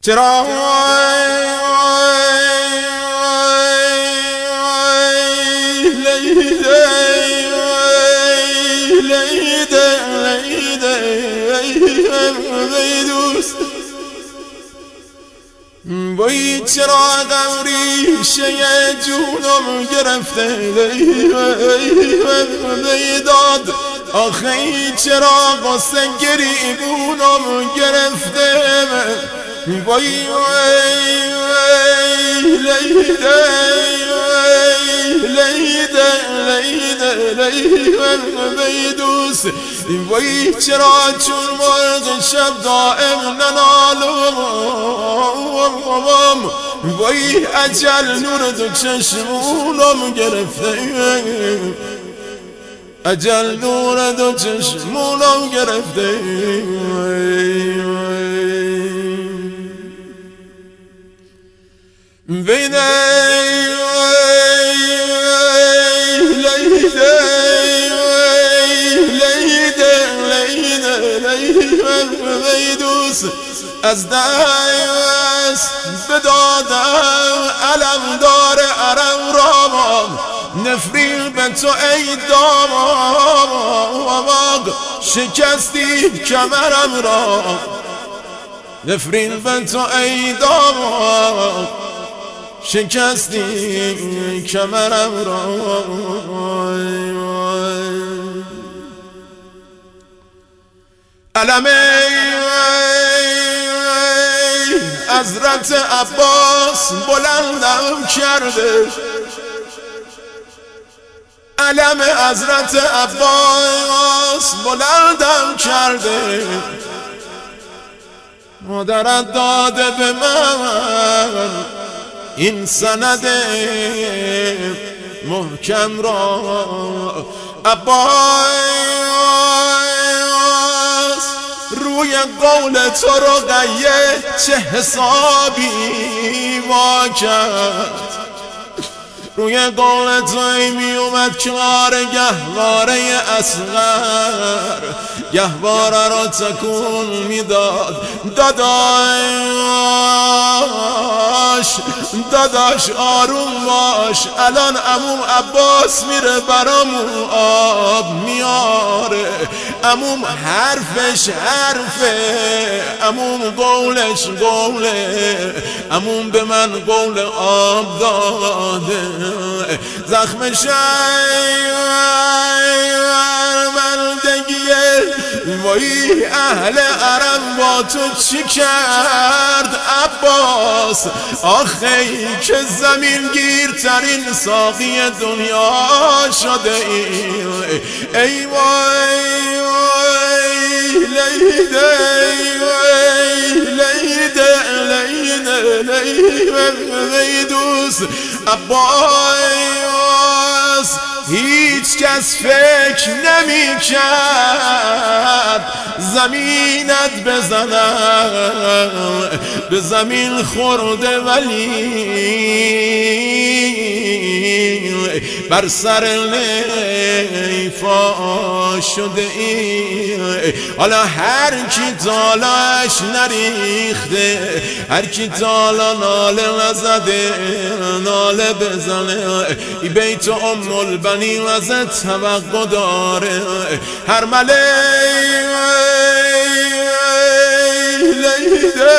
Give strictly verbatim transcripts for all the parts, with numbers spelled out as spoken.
چرا لیده لیده لیده ای دوست وای چرا قمریشه جونم گرفته داد آخی چرا قصه گریبونم گرفته وای وای وای لیده لیده لیده لیده ای دوست وای چرا چون مرغ شب دائم ننالم وای اجل نور دو چشمونم گرفته اجل نور دو چشمونم گرفته وینه لیده لیده لیده لیده ای دوست از دست بدادم علم دار عرم رام نفرین به تو ای داماد شکستی کمرم را نفرین به تو ای داماد شکستی کمرم را علم حضرت عباس بلندم کرده علم حضرت عباس بلندم کرده مادرت داده به من این سند محکم را عباس روی قول تو رقیه چه حسابی وا کرد روی قول توی می اومد کار گهواره اصغر گهواره را تکون میداد داداش داداش آروم باش الان عموم عباس میره برامون آب میاره عموم حرفش حرفه عموم قولش قوله عموم به من قول آب داده زخم شرمندگیه وای اهل حرم با تو چی کرد عباس آخی که زمین گیرترین ساقی دنیا شده ای ای وای وای لیده وای لیده لیده لیده ای دوست عباس هیچ کس فکر نمی کرد زمینت بزنم به زمین خورده ولی بر سر لیفا شده ای حالا هر کی تالاش نریخته هر کی تالا ناله نزده ناله بزنه ای بیت ام البنین ازت توقع داره هر مله لیده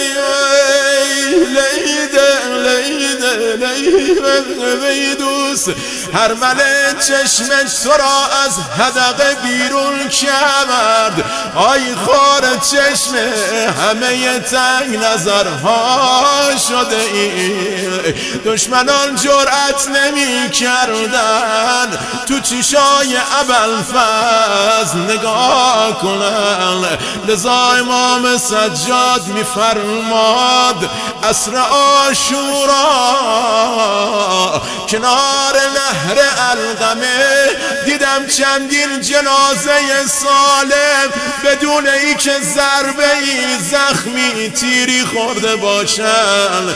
لیده لیده لیده ای دوست هر مله چشمش تو را از حدقه بیرون کرد آی خار چشم همه تنگ نظرها شده ای دشمنان جرأت نمی کردن تو چشای ابوالفضل نگاه کنن لذا امام سجاد می فرماد عصر عاشورا کنار نهر علقمه دیدم چندین جنازه سالم بدون ای که ضربه ای زخمی تیری خورده باشن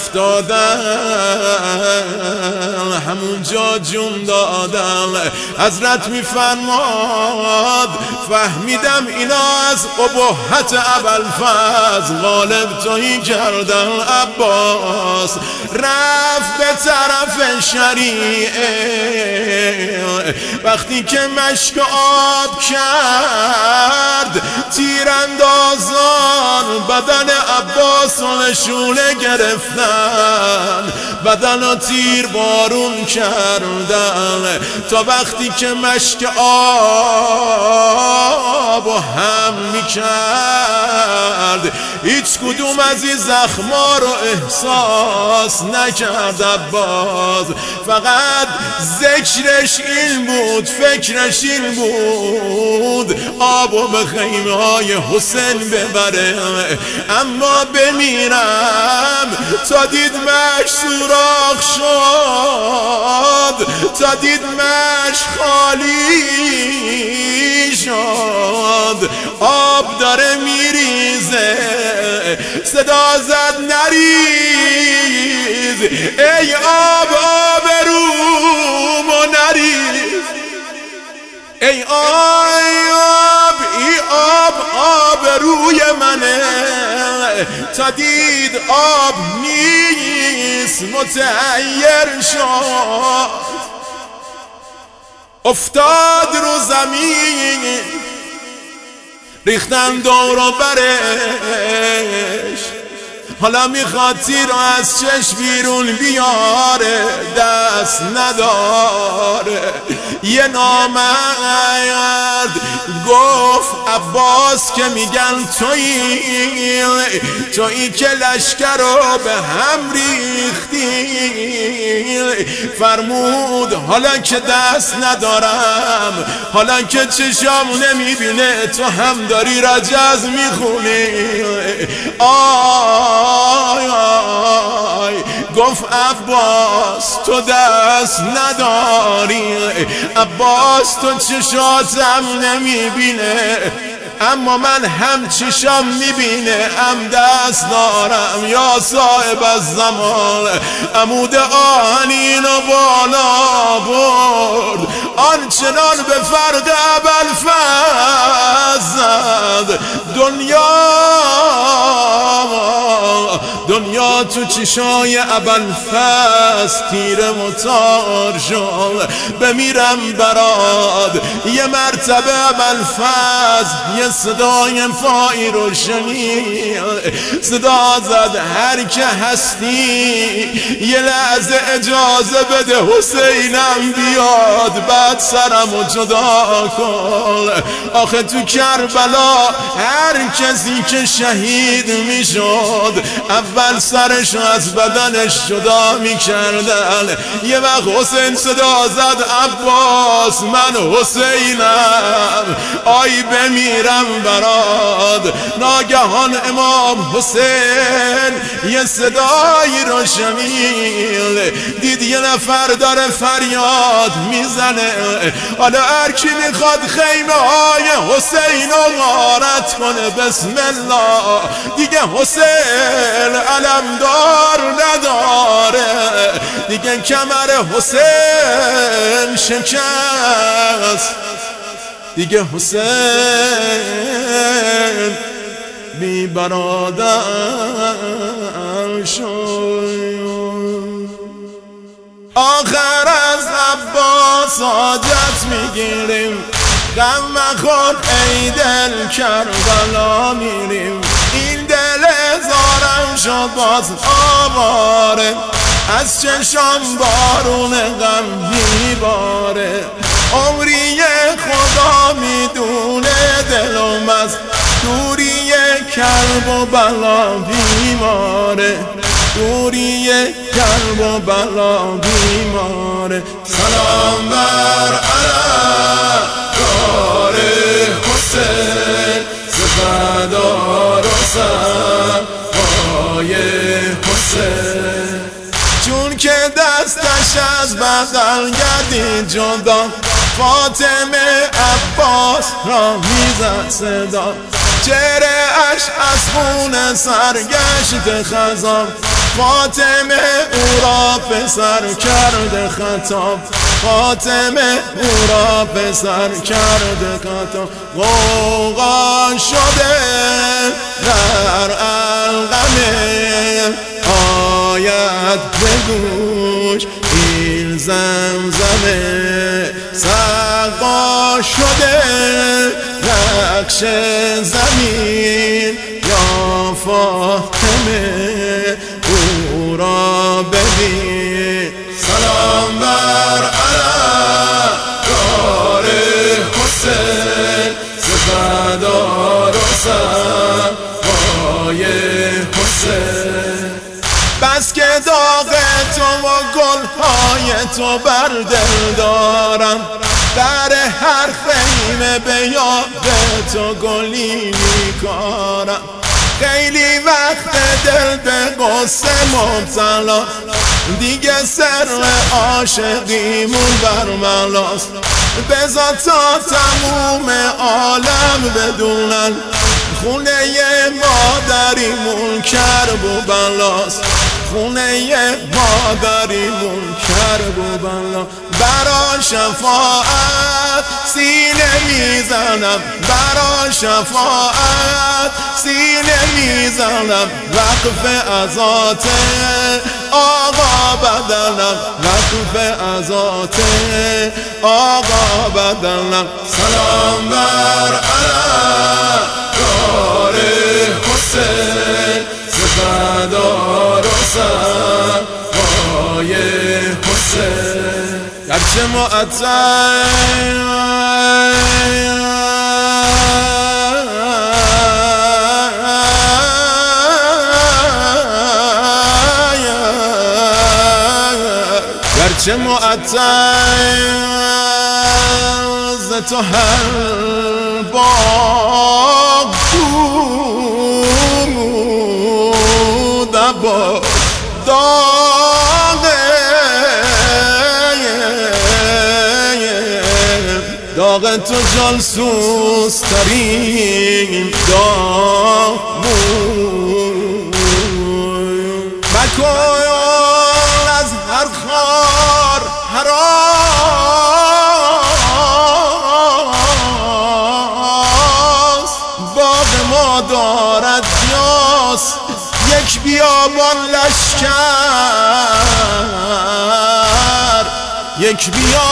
افتادن همونجا جون دادن. حضرت میفرماد فهمیدم اینا از ابهت ابوالفضل غالب تویی کردن. عباس رفت به طرف شریعه وقتی که مشک آب کرد تیراندازان بدن عباس و نشونه گرفتن بدن و تیر بارون کردن تا وقتی که مشک آب و هم میکرد هیچ کدوم از این زخما رو احساس نکرد عباس. فقط ذکرش این بود فکرش این بود آبو به خیمه های حسین ببره اما بمیرم تا دید مش سوراخ شد تا دید مش خالی شد آب داره میریزه صدا زد نریز ای آب آبرومو نریز ای آب ای آب آبروی منه تا دید آب نیست متحیر شد افتاد رو زمین ریختن دور و برش حالا میخواد تیر از چشم بیرون بیاره دست نداره. یه نامرد گفت عباس که میگن تویی تویی که لشکر رو به هم ریختی. فرمود حالا که دست ندارم حالا که چشم نمیبینه تو هم داری رجز میخونی. آی آی گفت عباس تو دست نداری عباس تو چشاتم نمیبینه اما من هم چشم میبینه هم دست دارم. یا صاحب الزمان عمود آهنین و بالا برد آنچنان به فرد ابوالفضل دنیا دنیا تو چشای ابوالفضل تیر متار شد. بمیرم براد یه مرتبه ابوالفضل یه صدای فایی رو شنید صدا زد هر که هستی یه لحظه اجازه بده حسینم بیاد بعد سرمو جدا کن. آخه تو کربلا هر کسی که شهید میشد اول سرش از بدنش جدا میکردن. یه وقت حسین صدا زد عباس من حسینم آی بمیرم براد. ناگهان امام حسین یه صدایی رو شنید دید یه نفر داره فریاد میزنه حالا هر کی میخواد خیمه های حسین رو غارت کنه بسم الله. دیگه حسین علمدار نداره دیگه کمر حسین شکست دیگه حسین بی برادر شد. آخر از عباس حاجت میگیریم غم مخور ای دل کربلا میریم. این دل زارم شد باز آواره از چشم بارون غم میباره. عمری خدا میدونه دلم از دوری کرب و بلا بیماره دوری کرب و بلا بیماره. سلام بر علمدار حسین سپهدار و صفای حسین چون که دستش از بدل گردید جدا فاطمه عباس را میزد صدا چهره اش از خون سرگشت خضاب فاطمه او را پسر کرده خطاب فاطمه او را پسر کرده خطاب غوغا شده در القمه آید به گوش این زمزمه سقا شده نقش زمین یا فاطمه او را ببین سلام بر علیار حسین سپهدار و صفای حسین بس که داغ تو و گلهای تو بر دل دارم در هر خیمه به یاد تو گلی میکارم خیلی وقت دل به غصه مبتلا دیگه سر عاشقیمون بر ملاست بذار تا تموم عالم بدونن خونه مادریمون کرب و بلاست خونه مادریمون کرب و بلا برا شفاعت سینه میزنم برا شفاعت سینه میزنم وقف ازات آقا بدنم وقف ازات آقا بدنم سلام بر علیار حسین سپهدار و صفای حسین گرچه گرچه معتز تو هر باغ بود با داغ داغ تو جالسوز ترین داغ بود مکن از هر خار هراس باغ ما دارد یاس یک بیابان لشکر یک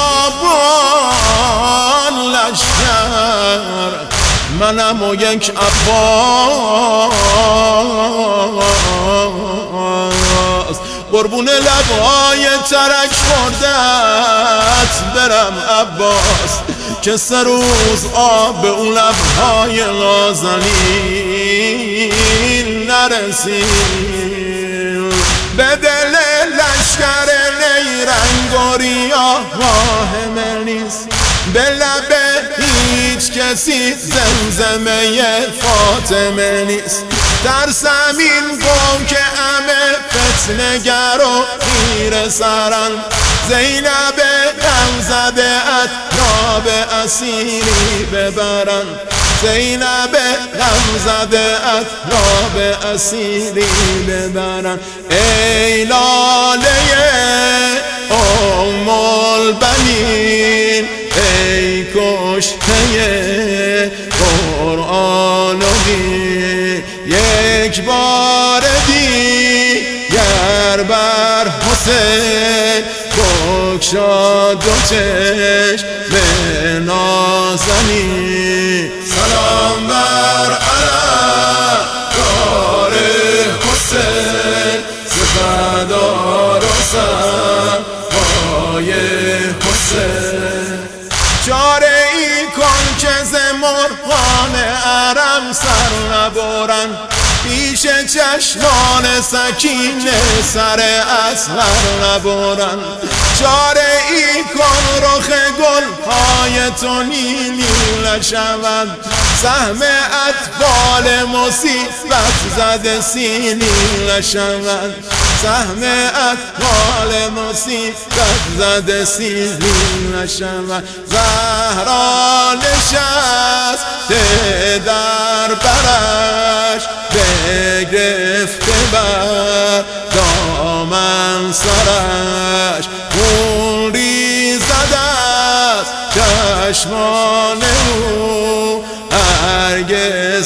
بیابان لشکر منم و یک عباس قربون لبهای ترک خوردت برم عباس که سه روز آب اون لبهای نازنین نرسید به دل لشکر نیرنگ و ریا واهمه نیست به لب هیچ کسی زمزمه فاطمه نیست در زمین گم که همه فتنگر و خیره سرن زینب غمزده ات را به اسیری ببرن زینب غمزده ات را به اسیری ببرن ای لاله ام البنین ای کشته قرآن و دین یک بار دیگر بر حسین بگشا دو چشم نازنین سلام بر علیار حسین سپهدار و صفای حسین چاره ای کن که ز مرغان حرم سر نبرن پیش چشمان سکینه سر اصغر نبرن چاره ای کن رخ گل های تو نیلی نشود سهم اطفال مصیبت زده سیلی نشود سهم اطفال مصیبت زده سیلی نشود زهرا نشسته در برش بگرفته بر دامن سرش خون ریزد از چشمان او هرگز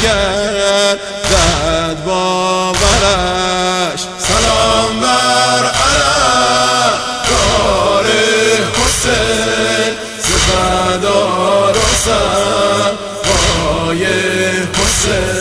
نگردد باورش سلام بر علمدار حسین سپهدار و سرهای حسین